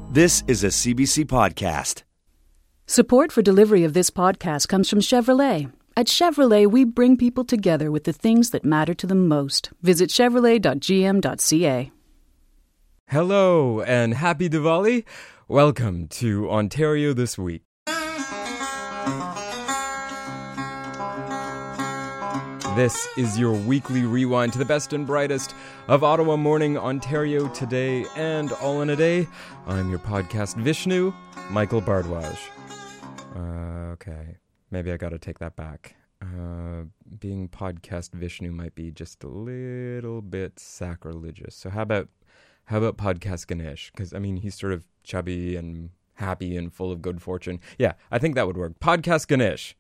This is a CBC podcast. Support for delivery of this podcast comes from Chevrolet. At Chevrolet, we bring people together with the things that matter to them most. Visit chevrolet.gm.ca. Hello and happy Diwali. Welcome to Ontario This Week. This is your weekly rewind to the best and brightest of Ottawa Morning, Ontario Today, and All in a Day. I'm your podcast Vishnu, Michael Bardwaj. Okay, maybe I gotta take that back. Being podcast Vishnu might be just a little bit sacrilegious. So how about podcast Ganesh? Because, I mean, he's sort of chubby and happy and full of good fortune. Yeah, I think that would work. Podcast Ganesh.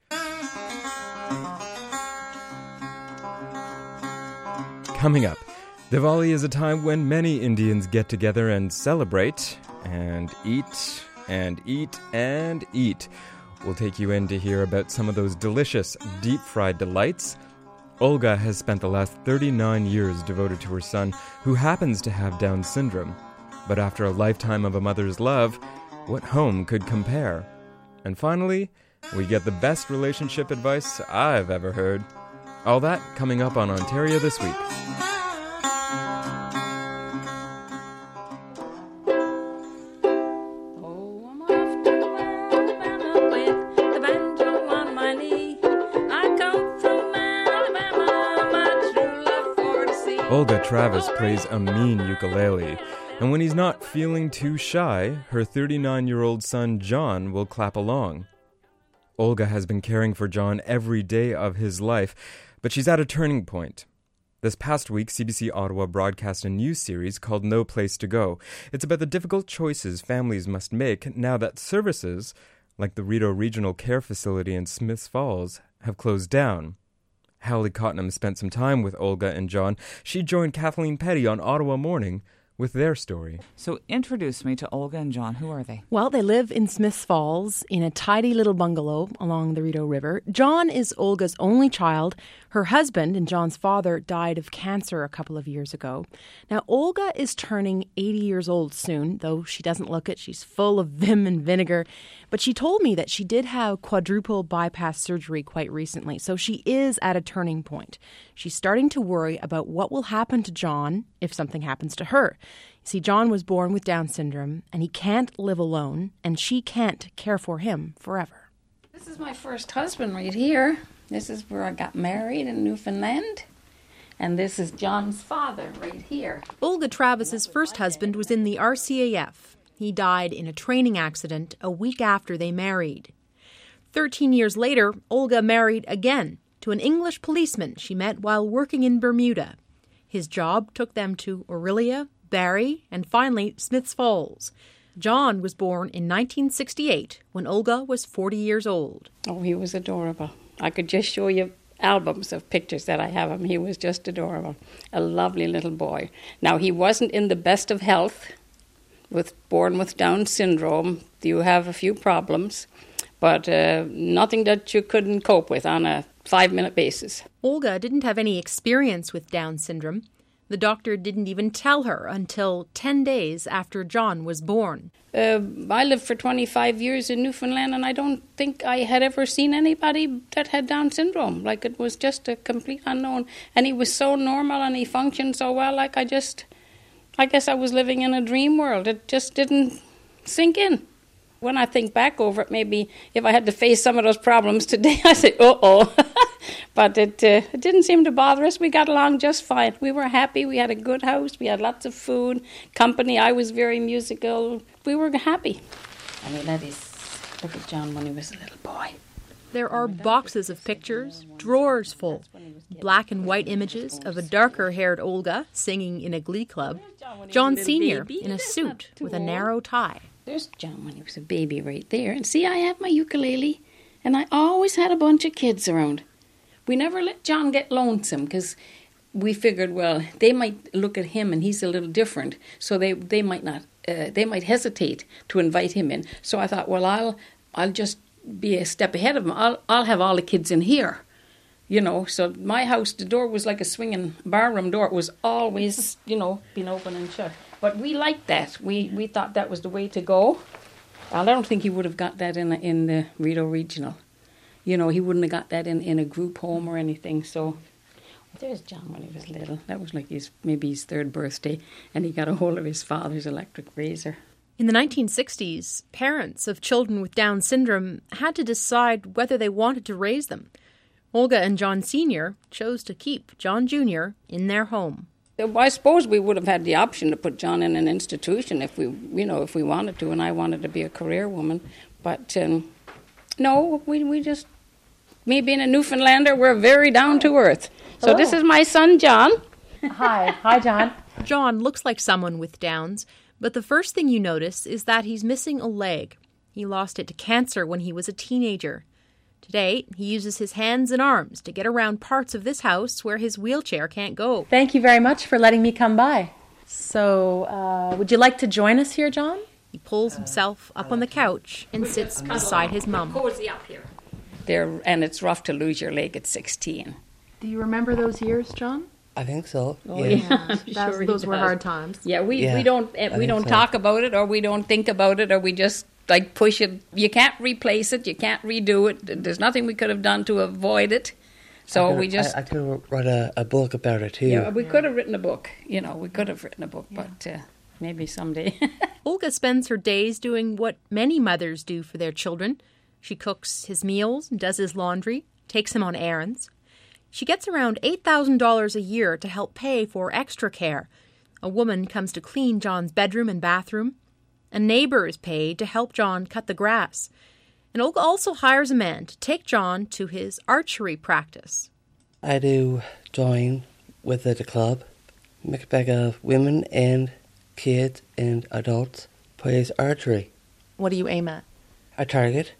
Coming up, Diwali is a time when many Indians get together and celebrate and eat and eat and eat. We'll take you in to hear about some of those delicious deep-fried delights. Olga has spent the last 39 years devoted to her son, who happens to have Down syndrome. But after a lifetime of a mother's love, what home could compare? And finally, we get the best relationship advice I've ever heard. All that coming up on Ontario This Week. Olga Travis plays a mean ukulele, and when he's not feeling too shy, her 39-year-old son John will clap along. Olga has been caring for John every day of his life, but she's at a turning point. This past week, CBC Ottawa broadcast a new series called No Place to Go. It's about the difficult choices families must make now that services, like the Rideau Regional Care Facility in Smiths Falls, have closed down. Hallie Cottenham spent some time with Olga and John. She joined Kathleen Petty on Ottawa Morning with their story. So introduce me to Olga and John. Who are they? Well, they live in Smiths Falls in a tidy little bungalow along the Rideau River. John is Olga's only child. Her husband and John's father died of cancer a couple of years ago. Now, Olga is turning 80 years old soon, though she doesn't look it. She's full of vim and vinegar. But she told me that she did have quadruple bypass surgery quite recently, so she is at a turning point. She's starting to worry about what will happen to John if something happens to her. You see, John was born with Down syndrome, and he can't live alone, and she can't care for him forever. This is my first husband right here. This is where I got married in Newfoundland. And this is John's father right here. Olga Travis's first husband was in the RCAF. He died in a training accident a week after they married. 13 years later, Olga married again to an English policeman she met while working in Bermuda. His job took them to Orillia, Barrie, and finally Smiths Falls. John was born in 1968 when Olga was 40 years old. Oh, he was adorable. I could just show you albums of pictures that I have of him. He was just adorable. A lovely little boy. Now, he wasn't in the best of health. Born with Down syndrome, you have a few problems, but nothing that you couldn't cope with on a 5-minute basis. Olga didn't have any experience with Down syndrome. The doctor didn't even tell her until 10 days after John was born. I lived for 25 years in Newfoundland, and I don't think I had ever seen anybody that had Down syndrome. Like, it was just a complete unknown. And he was so normal, and he functioned so well, like I guess I was living in a dream world. It just didn't sink in. When I think back over it, maybe if I had to face some of those problems today, I'd say, uh-oh. But it didn't seem to bother us. We got along just fine. We were happy. We had a good house. We had lots of food, company. I was very musical. We were happy. I mean, look at John when he was a little boy. There are boxes of pictures, drawers full, black and white images of a darker-haired Olga singing in a glee club, John Sr. in a suit with a narrow tie. There's John when he was a baby right there. And see, I have my ukulele, and I always had a bunch of kids around. We never let John get lonesome because we figured, well, they might look at him and he's a little different, so they might not. They might hesitate to invite him in. So I thought, well, I'll just be a step ahead of him. I'll have all the kids in here, you know. So my house, the door was like a swinging barroom door. It was always, you know, being open and shut. But we liked that. We thought that was the way to go. I don't think he would have got that in the Rideau Regional. You know, he wouldn't have got that in a group home or anything. So there's John when he was little. That was like maybe his 3rd birthday, and he got a hold of his father's electric razor. In the 1960s, parents of children with Down syndrome had to decide whether they wanted to raise them. Olga and John Sr. chose to keep John Jr. in their home. I suppose we would have had the option to put John in an institution if we wanted to, and I wanted to be a career woman. But no, we just, me being a Newfoundlander, we're very down to earth. So This is my son, John. Hi, John. John looks like someone with Downs, but the first thing you notice is that he's missing a leg. He lost it to cancer when he was a teenager. Today, he uses his hands and arms to get around parts of this house where his wheelchair can't go. Thank you very much for letting me come by. So, would you like to join us here, John? He pulls himself up on the couch and sits beside his mum. Cozy up here. And it's rough to lose your leg at 16. Do you remember those years, John? I think so. Oh, yeah. Those were hard times. Yeah, we don't talk about it, or we don't think about it, or we just like push it. You can't replace it. You can't redo it. There's nothing we could have done to avoid it. So I could have write a book about it too. Yeah, we could have written a book. You know, we could have written a book, but maybe someday. Olga spends her days doing what many mothers do for their children. She cooks his meals, does his laundry, takes him on errands. She gets around $8,000 a year to help pay for extra care. A woman comes to clean John's bedroom and bathroom. A neighbor is paid to help John cut the grass. And Olga also hires a man to take John to his archery practice. I do join with the club. Mixed bag of women and kids and adults plays archery. What do you aim at? I target,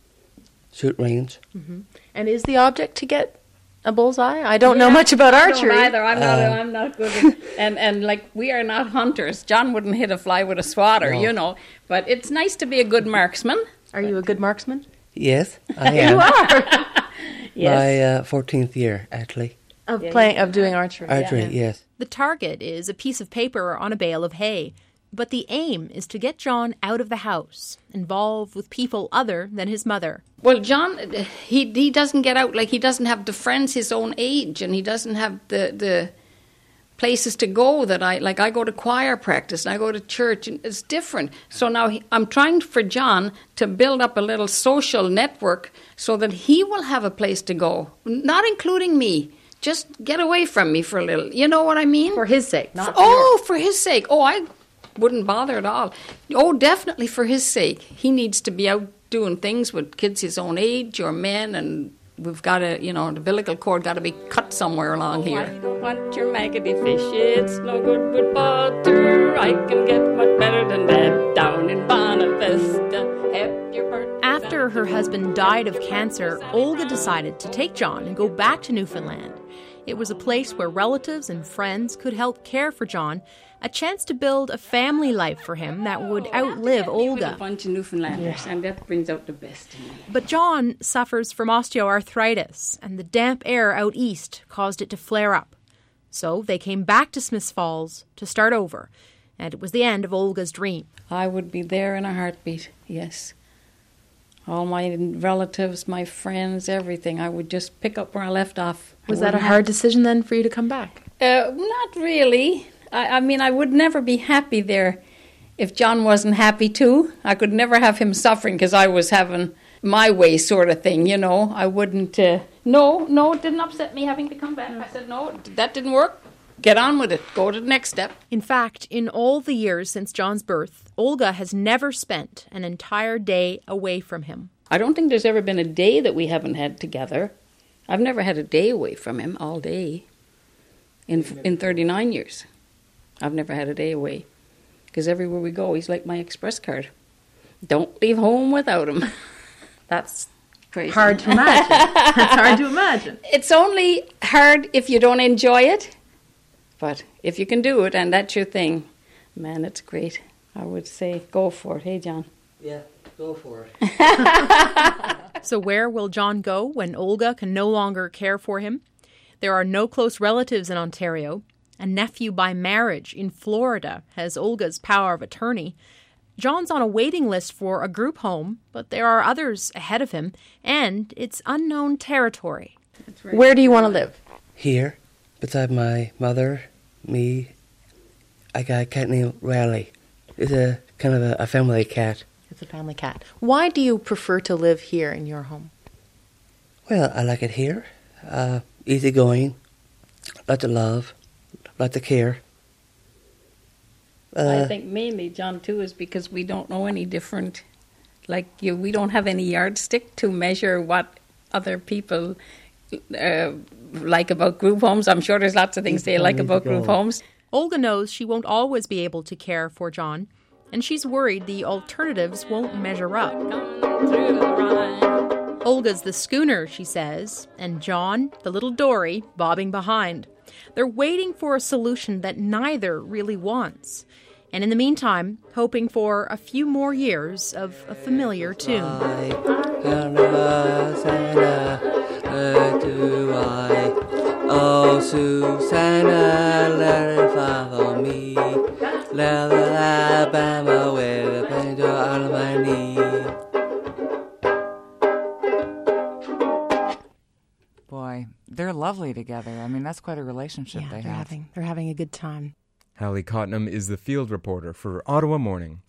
shoot range. Mm-hmm. And is the object to get a bullseye? I don't know much about archery. I don't either. I'm not good at and like we are not hunters. John wouldn't hit a fly with a swatter, No. you know. But it's nice to be a good marksman. Are you a good marksman? Yes, I am. You are. Yes. My 14th year, actually. Of doing archery. Archery, yes. The target is a piece of paper on a bale of hay. But the aim is to get John out of the house, involved with people other than his mother. Well, John, he doesn't get out, like he doesn't have the friends his own age, and he doesn't have the places to go that I go to choir practice, and I go to church, and it's different. So now I'm trying for John to build up a little social network so that he will have a place to go, not including me. Just get away from me for a little. You know what I mean? For his sake, not for yours. For his sake. Oh, I wouldn't bother at all. Oh, definitely for his sake. He needs to be out doing things with kids his own age or men, and we've got to, the umbilical cord got to be cut somewhere along here. I don't want your maggoty fish, it's no good with butter. I can get much better than that down in Bonavista. After her husband died of cancer, Olga decided to take John and go back to Newfoundland. It was a place where relatives and friends could help care for John, a chance to build a family life for him that would outlive Olga. A bunch of Newfoundlanders, and that brings out the best in me. But John suffers from osteoarthritis, and the damp air out east caused it to flare up. So they came back to Smiths Falls to start over, and it was the end of Olga's dream. I would be there in a heartbeat, yes. All my relatives, my friends, everything. I would just pick up where I left off. Was that a hard decision then for you to come back? Not really. I mean, I would never be happy there if John wasn't happy too. I could never have him suffering because I was having my way sort of thing, I wouldn't... No, it didn't upset me having to come back. I said, no, that didn't work. Get on with it. Go to the next step. In fact, in all the years since John's birth, Olga has never spent an entire day away from him. I don't think there's ever been a day that we haven't had together. I've never had a day away from him all day in 39 years. I've never had a day away because everywhere we go, he's like my express card. Don't leave home without him. That's crazy. Hard to imagine. That's hard to imagine. It's only hard if you don't enjoy it. But if you can do it and that's your thing, man, it's great. I would say go for it. Hey, John. Yeah, go for it. So where will John go when Olga can no longer care for him? There are no close relatives in Ontario. A nephew by marriage in Florida has Olga's power of attorney. John's on a waiting list for a group home, but there are others ahead of him, and it's unknown territory. Where do you want to live? Here, beside my mother, me. I got a cat named Riley. It's a kind of a family cat. It's a family cat. Why do you prefer to live here in your home? Well, I like it here. Easygoing, lots of love, lots of care. I think mainly, John, too, is because we don't know any different. Like we don't have any yardstick to measure what other people like about group homes. I'm sure there's lots of things they like about group homes. Olga knows she won't always be able to care for John, and she's worried the alternatives won't measure up. Olga's the schooner, she says, and John, the little dory, bobbing behind. They're waiting for a solution that neither really wants. And in the meantime, hoping for a few more years of a familiar tune. Oh, Susanna, let it follow me. Let Alabama with a painter on my knee. Boy, they're lovely together. I mean, that's quite a relationship they have. They're having a good time. Hallie Cotnam is the field reporter for Ottawa Morning.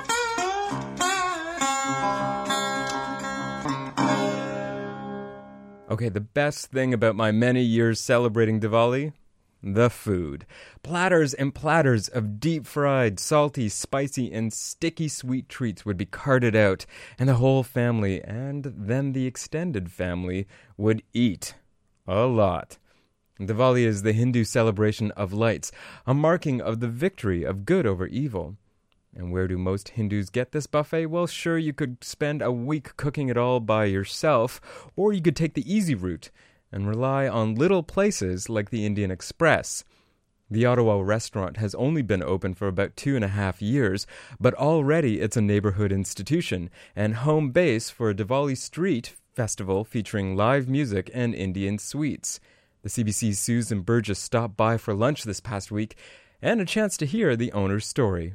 Okay, the best thing about my many years celebrating Diwali? The food. Platters and platters of deep-fried, salty, spicy, and sticky sweet treats would be carted out, and the whole family, and then the extended family, would eat. A lot. Diwali is the Hindu celebration of lights, a marking of the victory of good over evil. And where do most Hindus get this buffet? Well, sure, you could spend a week cooking it all by yourself, or you could take the easy route and rely on little places like the Indian Express. The Ottawa restaurant has only been open for about 2.5 years, but already it's a neighborhood institution and home base for a Diwali street festival featuring live music and Indian sweets. The CBC's Susan Burgess stopped by for lunch this past week and a chance to hear the owner's story.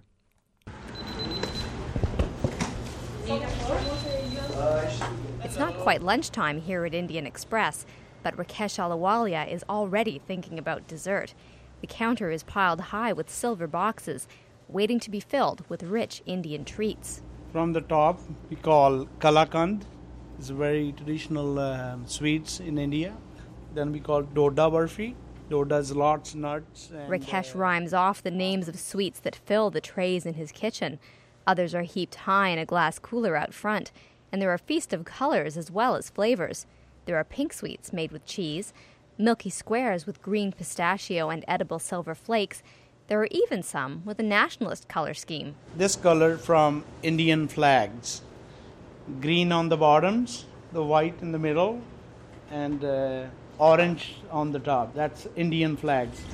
It's not quite lunchtime here at Indian Express, but Rakesh Alawalia is already thinking about dessert. The counter is piled high with silver boxes, waiting to be filled with rich Indian treats. From the top, we call Kalakand. It's a very traditional sweets in India. Then we call Doda Barfi. Doda's lots nuts. Rakesh rhymes off the names of sweets that fill the trays in his kitchen. Others are heaped high in a glass cooler out front. And there are feast of colors as well as flavors. There are pink sweets made with cheese, milky squares with green pistachio and edible silver flakes. There are even some with a nationalist color scheme. This color from Indian flags. Green on the bottoms, the white in the middle, and orange on the top. That's Indian flags.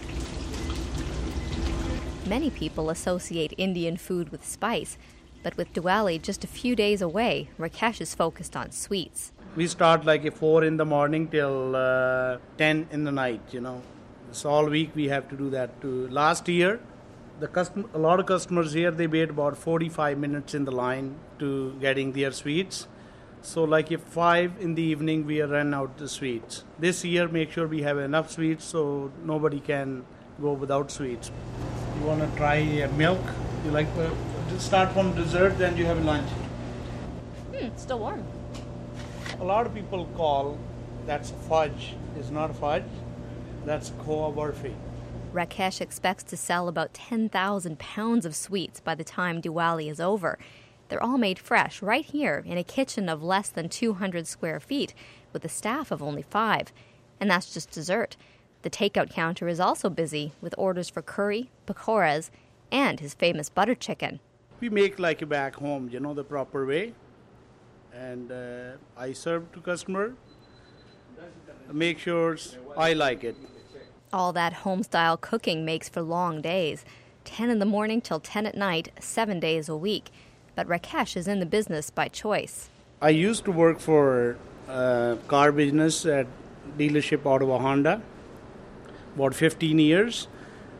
Many people associate Indian food with spice. But with Diwali just a few days away, Rakesh is focused on sweets. We start like at 4 in the morning till 10 in the night, So all week we have to do that too. Last year, a lot of customers here, they wait about 45 minutes in the line to getting their sweets. So like if 5 in the evening, we run out the sweets. This year, make sure we have enough sweets so nobody can go without sweets. You want to try milk? You like start from dessert, then you have lunch. It's still warm. A lot of people call that's fudge. It's not fudge. That's Khoa Barfi. Rakesh expects to sell about 10,000 pounds of sweets by the time Diwali is over. They're all made fresh right here in a kitchen of less than 200 square feet with a staff of only 5. And that's just dessert. The takeout counter is also busy with orders for curry, pakoras, and his famous butter chicken. We make like back home, the proper way. And I serve to customer. Make sure I like it. All that home-style cooking makes for long days. 10 in the morning till 10 at night, 7 days a week. But Rakesh is in the business by choice. I used to work for car business at dealership Ottawa Honda, about 15 years.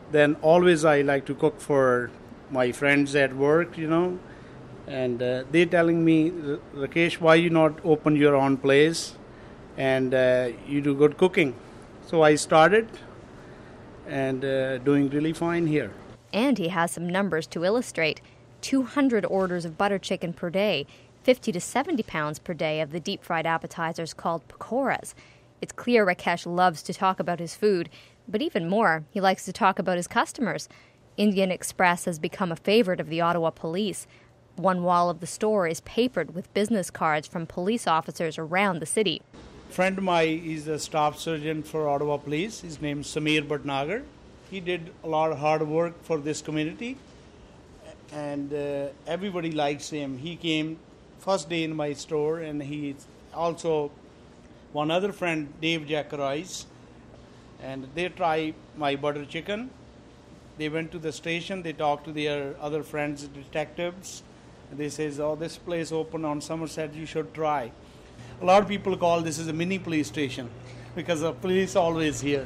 Then always I like to cook for my friends at work, and they telling me, Rakesh, why you not open your own place and you do good cooking. So I started and doing really fine here. And he has some numbers to illustrate. 200 orders of butter chicken per day, 50 to 70 pounds per day of the deep-fried appetizers called pakoras. It's clear Rakesh loves to talk about his food, but even more, he likes to talk about his customers. Indian Express has become a favorite of the Ottawa police. One wall of the store is papered with business cards from police officers around the city. Friend of mine is a staff sergeant for Ottawa Police. His name is Samir Bhatnagar. He did a lot of hard work for this community, and everybody likes him. He came first day in my store, and he also one other friend, Dave Jackaroyce, and they try my butter chicken. They went to the station, they talked to their other friends, detectives. They says, oh, this place open on Somerset, you should try. A lot of people call this as a mini police station because the police always here.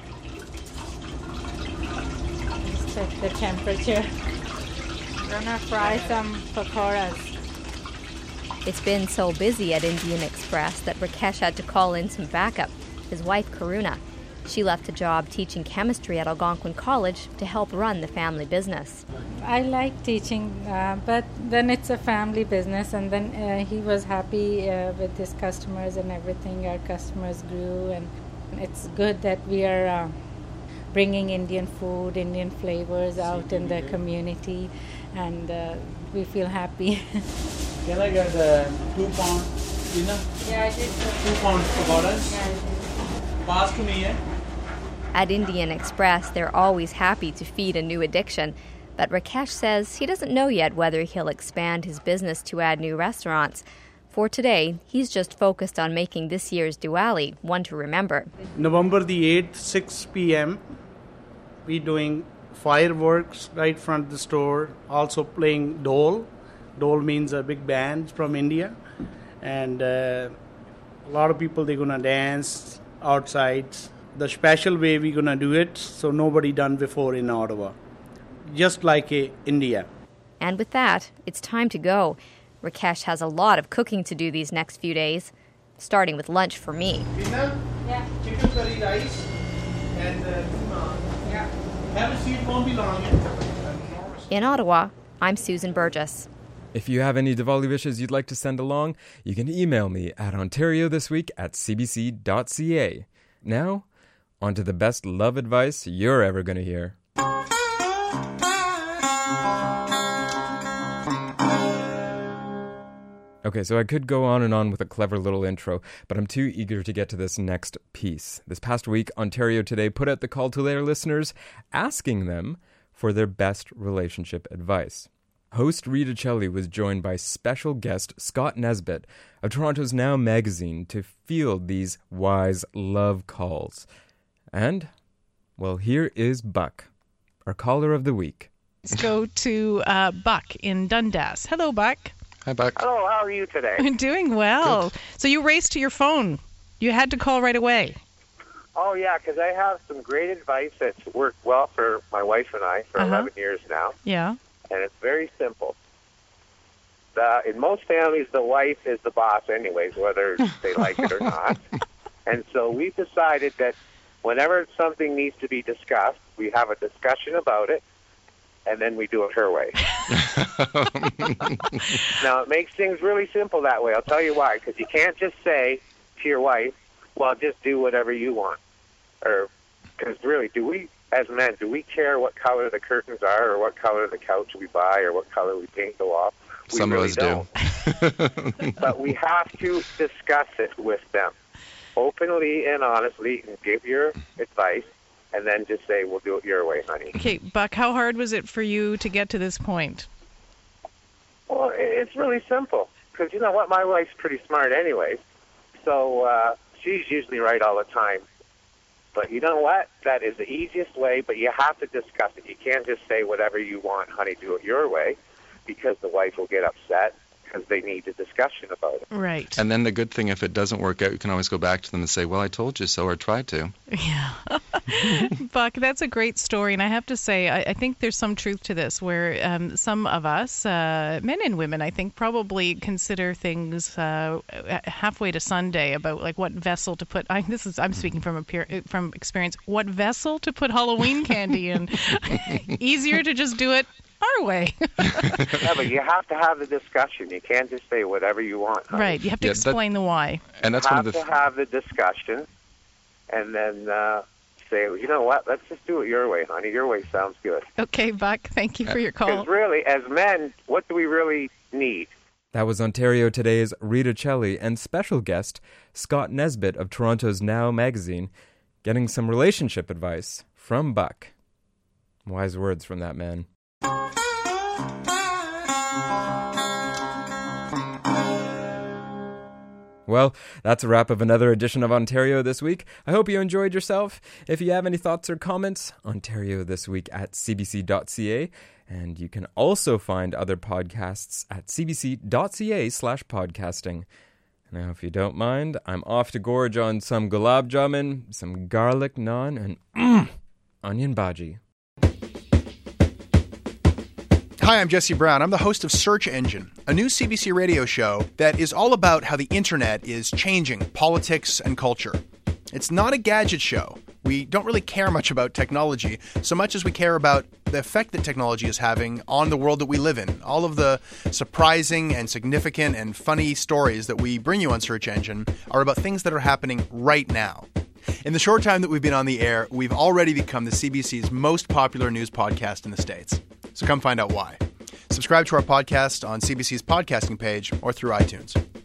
Let's check the temperature. Gonna fry some pakoras. It's been so busy at Indian Express that Rakesh had to call in some backup. His wife, Karuna. She left a job teaching chemistry at Algonquin College to help run the family business. I like teaching, but then it's a family business, and then he was happy with his customers and everything. Our customers grew, and it's good that we are bringing Indian food, Indian flavors out in the community, and we feel happy. Can I get 2 pounds dinner? Yeah, I did. 2 pounds pakoras? Yeah, I did. Pass to me, eh? At Indian Express, they're always happy to feed a new addiction, but Rakesh says he doesn't know yet whether he'll expand his business to add new restaurants. For today, he's just focused on making this year's Diwali one to remember. November the 8th, 6 p.m., we're doing fireworks right front of the store, also playing Dole. Dole means a big band from India. And a lot of people, they're going to dance outside. The special way we're going to do it, so nobody done before in Ottawa. Just like India. And with that, it's time to go. Rakesh has a lot of cooking to do these next few days, starting with lunch for me. Dinner? Yeah. Chicken curry rice and tuna. Yeah. Have a seat, won't be long. In Ottawa, I'm Susan Burgess. If you have any Diwali wishes you'd like to send along, you can email me at ontariothisweek@cbc.ca. Now, on to the best love advice you're ever going to hear. Okay, so I could go on and on with a clever little intro, but I'm too eager to get to this next piece. This past week, Ontario Today put out the call to their listeners, asking them for their best relationship advice. Host Rita Celli was joined by special guest Scott Nesbitt of Toronto's Now magazine to field these wise love calls. And, well, here is Buck, our caller of the week. Let's go to Buck in Dundas. Hello, Buck. Hi, Buck. Hello, how are you today? I'm doing well. Good. So you raced to your phone. You had to call right away. Oh, yeah, because I have some great advice that's worked well for my wife and I for 11 years now. Yeah. And it's very simple. In most families, the wife is the boss anyways, whether they like it or not. And so we've decided that whenever something needs to be discussed, we have a discussion about it, and then we do it her way. Now, it makes things really simple that way. I'll tell you why. Because you can't just say to your wife, well, just do whatever you want. Or, because really, as men, do we care what color the curtains are or what color the couch we buy or what color we paint the wall? Some really of us do. But we have to discuss it with them openly and honestly and give your advice and then just say, we'll do it your way, honey. Okay, Buck, how hard was it for you to get to this point? Well, it's really simple because you know what? My wife's pretty smart anyways. So she's usually right all the time. But you know what? That is the easiest way, but you have to discuss it. You can't just say whatever you want, honey, do it your way, because the wife will get upset because they need a discussion about it. Right. And then the good thing, if it doesn't work out, you can always go back to them and say, well, I told you so, or tried to. Yeah. Buck, that's a great story. And I have to say, I think there's some truth to this, where some of us, men and women, I think, probably consider things halfway to Sunday about like what vessel to put. I'm speaking from experience. What vessel to put Halloween candy in? Easier to just do it our way. Yeah, but you have to have the discussion. You can't just say whatever you want. Honey. Right. You have to explain the why. And that's one of the have the discussion, and then say, you know what? Let's just do it your way, honey. Your way sounds good. Okay, Buck. Thank you for your call. Because really, as men, what do we really need? That was Ontario Today's Rita Celli and special guest Scott Nesbitt of Toronto's Now magazine, getting some relationship advice from Buck. Wise words from that man. Well, that's a wrap of another edition of Ontario This Week. I hope you enjoyed yourself. If you have any thoughts or comments, Ontario This Week at cbc.ca. And you can also find other podcasts at cbc.ca/podcasting. Now, if you don't mind, I'm off to gorge on some gulab jamun, some garlic naan, and onion bhaji. Hi, I'm Jesse Brown. I'm the host of Search Engine, a new CBC radio show that is all about how the internet is changing politics and culture. It's not a gadget show. We don't really care much about technology so much as we care about the effect that technology is having on the world that we live in. All of the surprising and significant and funny stories that we bring you on Search Engine are about things that are happening right now. In the short time that we've been on the air, we've already become the CBC's most popular news podcast in the States. So come find out why. Subscribe to our podcast on CBC's podcasting page or through iTunes.